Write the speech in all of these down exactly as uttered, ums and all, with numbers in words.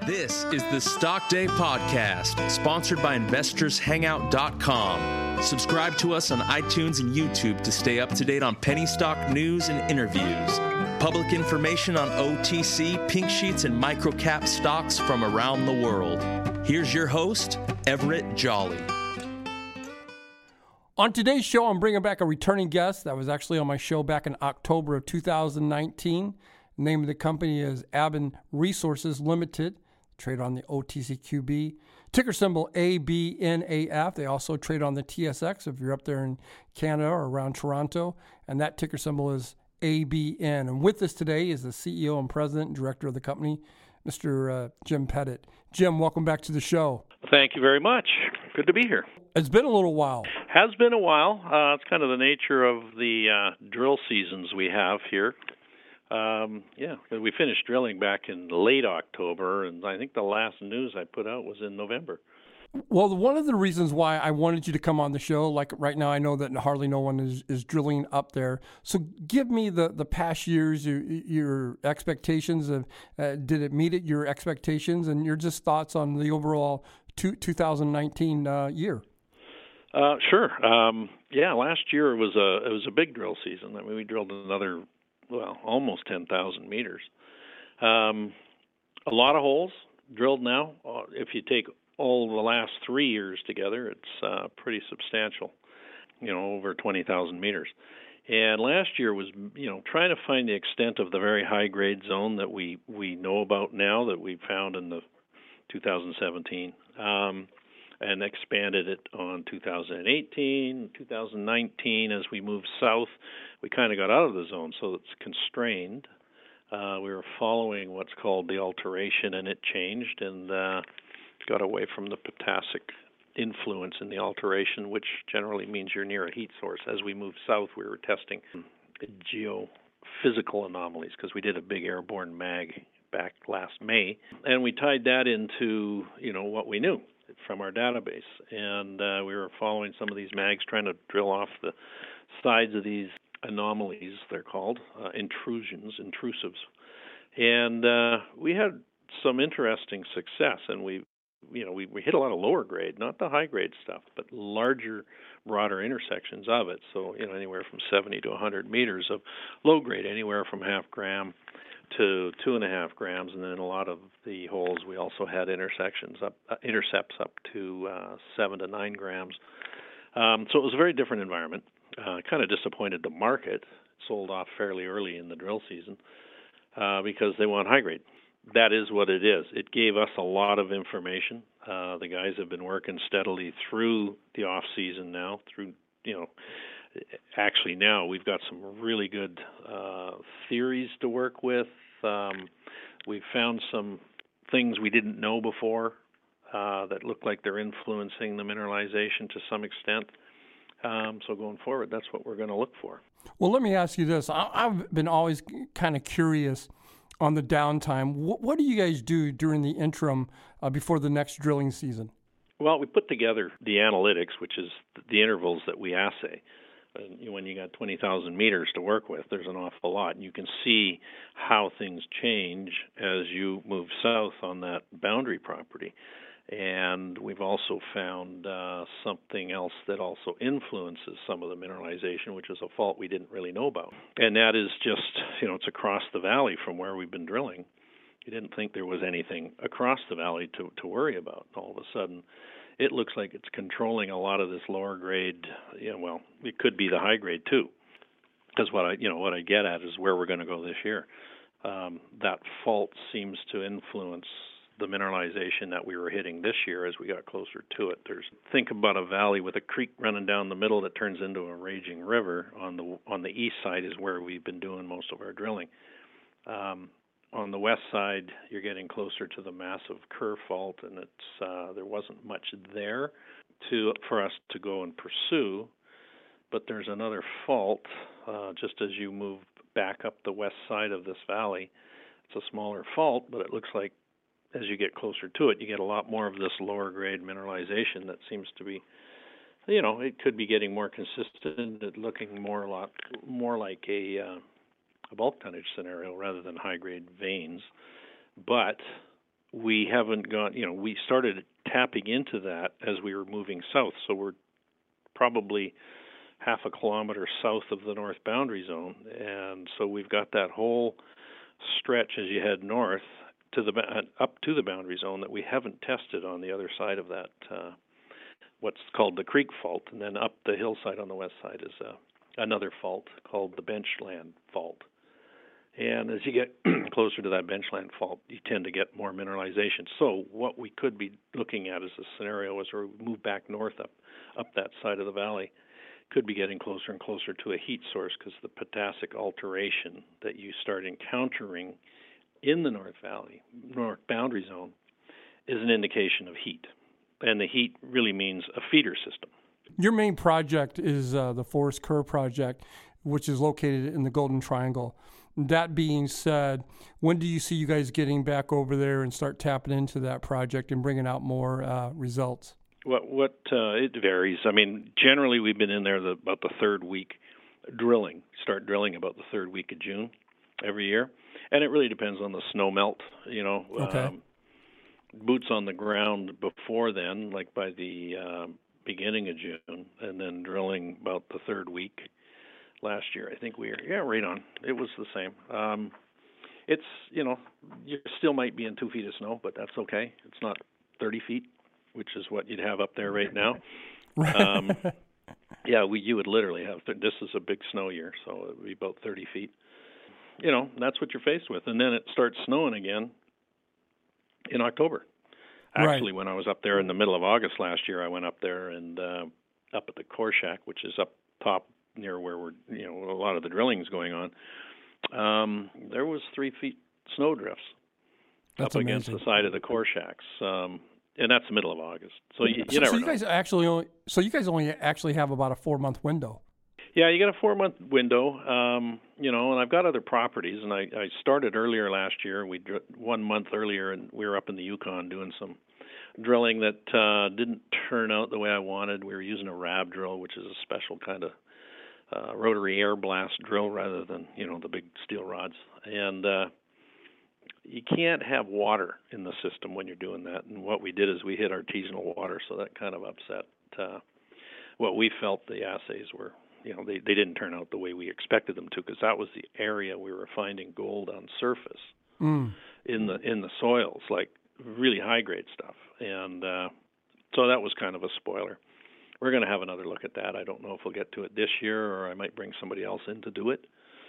This is the Stock Day Podcast, sponsored by investors hangout dot com. Subscribe to us on iTunes and YouTube to stay up to date on penny stock news and interviews. Public information on O T C, pink sheets, and microcap stocks from around the world. Here's your host, Everett Jolly. On today's show, I'm bringing back a returning guest that was actually on my show back in October of two thousand nineteen. The name of the company is Aben Resources Limited, trade on the O T C Q B. Ticker symbol A B N A F. They also trade on the T S X if you're up there in Canada or around Toronto. And that ticker symbol is A B N. And with us today is the C E O and President and Director of the company, Mister Uh, Jim Pettit. Jim, welcome back to the show. Thank you very much. Good to be here. It's been a little while. Has been a while. Uh, it's kind of the nature of the uh, drill seasons we have here. Um, yeah, we finished drilling back in late October, and I think the last news I put out was in November. Well, one of the reasons why I wanted you to come on the show, like right now I know that hardly no one is, is drilling up there. So give me the, the past years, your, your expectations of, uh, did it meet your expectations, and your just thoughts on the overall two, two thousand nineteen uh, year? Uh, sure. Um, yeah, last year it was a it was a big drill season. I mean, we drilled another, well, almost ten thousand meters. Um, a lot of holes drilled now. Uh, if you take all the last three years together, it's uh, pretty substantial, you know, over twenty thousand meters. And last year was, you know, trying to find the extent of the very high-grade zone that we, we know about now that we found in the two thousand seventeen, um, and expanded it on two thousand eighteen, two thousand nineteen. As we moved south, we kind of got out of the zone, so it's constrained. Uh, we were following what's called the alteration, and it changed, and uh, got away from the potassic influence in the alteration, which generally means you're near a heat source. As we moved south, we were testing geophysical anomalies because we did a big airborne mag back last May, and we tied that into, you know, what we knew from our database. And uh, we were following some of these mags, trying to drill off the sides of these anomalies, they're called, uh, intrusions, intrusives. And uh, we had some interesting success, and we you know, we, we hit a lot of lower grade, not the high grade stuff, but larger, broader intersections of it. So, you know, anywhere from seventy to one hundred meters of low grade, anywhere from half gram to two and a half grams. And then a lot of the holes, we also had intersections up, uh, intercepts up to uh, seven to nine grams. Um, so it was a very different environment. Uh, kind of disappointed the market. It sold off fairly early in the drill season uh, because they want high grade. That is what it is. It gave us a lot of information. Uh, the guys have been working steadily through the off season now. Through, you know, actually now we've got some really good uh, theories to work with. Um, we've found some things we didn't know before uh, that look like they're influencing the mineralization to some extent. Um, so going forward, that's what we're going to look for. Well, let me ask you this. I, I've been always kind of curious on the downtime. What, what do you guys do during the interim uh, before the next drilling season? Well, we put together the analytics, which is the intervals that we assay. And when you got twenty thousand meters to work with, there's an awful lot. And you can see how things change as you move south on that boundary property. And we've also found uh, something else that also influences some of the mineralization, which is a fault we didn't really know about. And that is just, you know, it's across the valley from where we've been drilling. You didn't think there was anything across the valley to, to worry about. All of a sudden, it looks like it's controlling a lot of this lower grade, you know, well, it could be the high grade too. Because what I, you know, what I get at is where we're going to go this year. Um, that fault seems to influence the mineralization that we were hitting this year as we got closer to it. There's think about a valley with a creek running down the middle that turns into a raging river. On the on the east side is where we've been doing most of our drilling. Um, on the west side, you're getting closer to the massive Kerr fault, and it's uh, there wasn't much there to for us to go and pursue. But there's another fault uh, just as you move back up the west side of this valley. It's a smaller fault, but it looks like as you get closer to it, you get a lot more of this lower grade mineralization that seems to be, you know, it could be getting more consistent, looking more a lot more like a, uh, a bulk tonnage scenario rather than high grade veins. But we haven't gone, you know, we started tapping into that as we were moving south. So we're probably half a kilometer south of the north boundary zone. And so we've got that whole stretch as you head north to the up to the boundary zone that we haven't tested on the other side of that, uh, what's called the Creek Fault. And then up the hillside on the west side is uh, another fault called the Benchland Fault. And as you get closer to that Benchland Fault, you tend to get more mineralization. So what we could be looking at as a scenario as we move back north up, up that side of the valley, could be getting closer and closer to a heat source, because the potassic alteration that you start encountering in the North Valley, North Boundary Zone, is an indication of heat. And the heat really means a feeder system. Your main project is uh, the Forest Kerr project, which is located in the Golden Triangle. That being said, when do you see you guys getting back over there and start tapping into that project and bringing out more uh, results? What what uh, it varies. I mean, generally we've been in there the, about the third week drilling. Start drilling about the third week of June every year, and it really depends on the snow melt. You know, okay. um, boots on the ground before then, like by the uh, beginning of June, and then drilling about the third week. Last year, I think we were, yeah, right on. It was the same. Um, it's, you know, you still might be in two feet of snow, but that's okay. It's not thirty feet, which is what you'd have up there right now. Um, yeah, we you would literally have, th- this is a big snow year, so it would be about thirty feet. You know, that's what you're faced with. And then it starts snowing again in October. Actually, right. When I was up there in the middle of August last year, I went up there and uh, up at the Core Shack, which is up top near where we're, you know, a lot of the drilling is going on, um, there was three feet snow drifts that's up amazing. Against the side of the Core Shacks, um, and that's the middle of August. So you, you so, never so you know. guys actually only, so you guys only actually have about a four month window. Yeah, you got a four month window, um, you know, and I've got other properties, and I, I started earlier last year. We dr- one month earlier, and we were up in the Yukon doing some drilling that uh, didn't turn out the way I wanted. We were using a rab drill, which is a special kind of Uh, rotary air blast drill rather than, you know, the big steel rods. And uh, you can't have water in the system when you're doing that. And what we did is we hit artisanal water, so that kind of upset uh, what we felt the assays were. You know, they, they didn't turn out the way we expected them to, because that was the area we were finding gold on surface mm. in the in the soils, like really high grade stuff. And uh, so that was kind of a spoiler. We're going to have another look at that. I don't know if we'll get to it this year, or I might bring somebody else in to do it.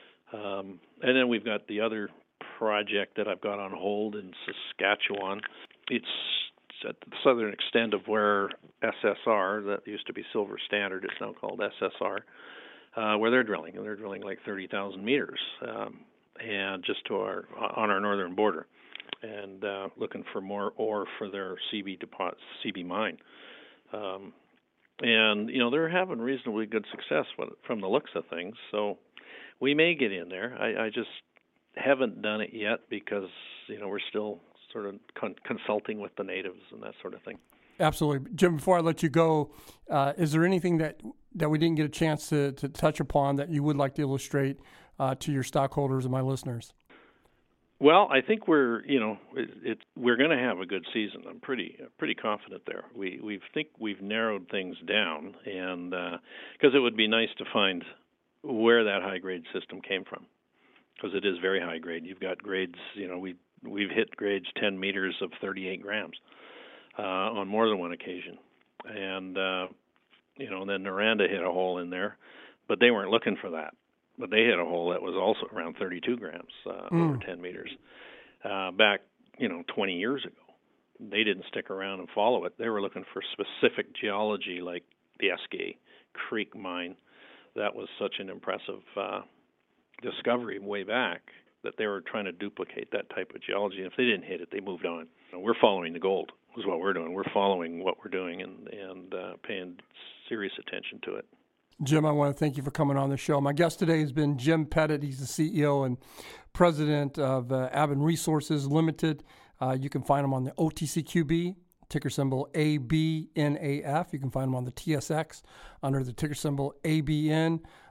Um, and then we've got the other project that I've got on hold in Saskatchewan. It's at the southern extent of where S S R, that used to be Silver Standard, it's now called S S R, uh, where they're drilling. And they're drilling like thirty thousand meters, um, and just to our on our northern border, and uh, looking for more ore for their C B deposit, C B mine. Um, And, you know, they're having reasonably good success with, from the looks of things. So we may get in there. I, I just haven't done it yet because, you know, we're still sort of con- consulting with the natives and that sort of thing. Absolutely. Jim, before I let you go, uh, is there anything that, that we didn't get a chance to, to touch upon that you would like to illustrate uh, to your stockholders and my listeners? Well, I think we're, you know, it, it, we're going to have a good season. I'm pretty, pretty confident there. We, we think we've narrowed things down, and because uh, it would be nice to find where that high grade system came from, because it is very high grade. You've got grades, you know, we we've hit grades ten meters of thirty-eight grams uh, on more than one occasion, and uh, you know, then Noranda hit a hole in there, but they weren't looking for that. But they hit a hole that was also around thirty-two grams uh, mm. over ten meters uh, back, you know, twenty years ago. They didn't stick around and follow it. They were looking for specific geology, like the Eskay Creek mine. That was such an impressive uh, discovery way back that they were trying to duplicate that type of geology. And if they didn't hit it, they moved on. We're following the gold is what we're doing. We're following what we're doing and, and uh, paying serious attention to it. Jim, I want to thank you for coming on the show. My guest today has been Jim Pettit. He's the C E O and president of uh, Abin Resources Limited. Uh, you can find him on the O T C Q B, ticker symbol A B N A F. You can find him on the T S X under the ticker symbol A B N.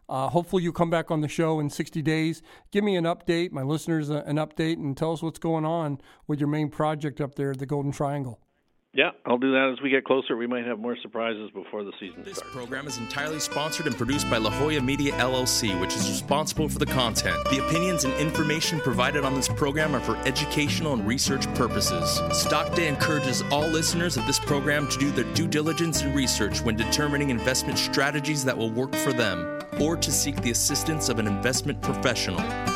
Uh, hopefully you come back on the show in sixty days. Give me an update, my listeners uh, an update, and tell us what's going on with your main project up there at the Golden Triangle. Yeah, I'll do that as we get closer. We might have more surprises before the season this starts. This program is entirely sponsored and produced by La Jolla Media, L L C, which is responsible for the content. The opinions and information provided on this program are for educational and research purposes. Stock Day encourages all listeners of this program to do their due diligence and research when determining investment strategies that will work for them, or to seek the assistance of an investment professional.